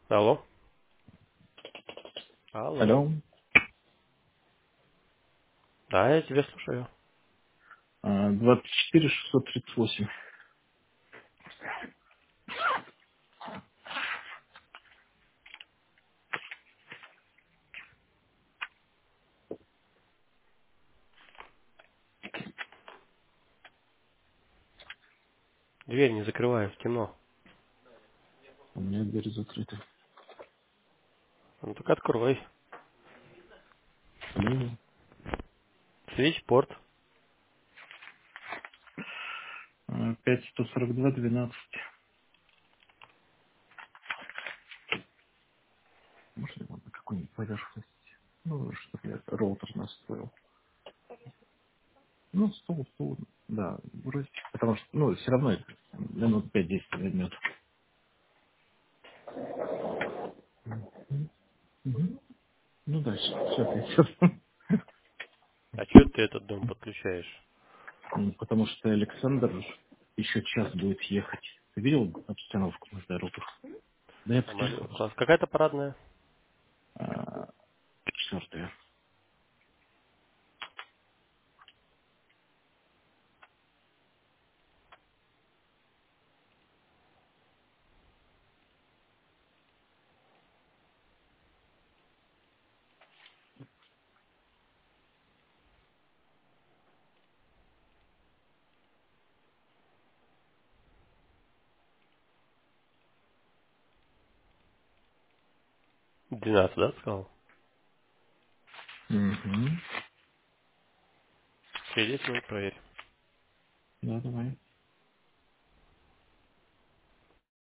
Алло. Алло. Алло, Да, я тебя слушаю. 24638. Дверь не закрываю, темно. У меня дверь закрыта. Ну так открой. Алло, Свечпорт. 5142-12. Можно его на какую-нибудь поверхность? Ну, чтобы я роутер настроил. Ну, стол, да, вроде. Потому что, ну, все равно это минут 5-10 займет. Мгм. Ну, дальше. Все, А чё ты этот дом подключаешь? потому что Александр еще час будет ехать. Ты видел обстановку на дорогах? Да я по Самолет. телефону Класс. смотрю. Какая-то парадная? Четвертая. 12, да, сказал? Угу. Через 10 минут проверь. Да, давай.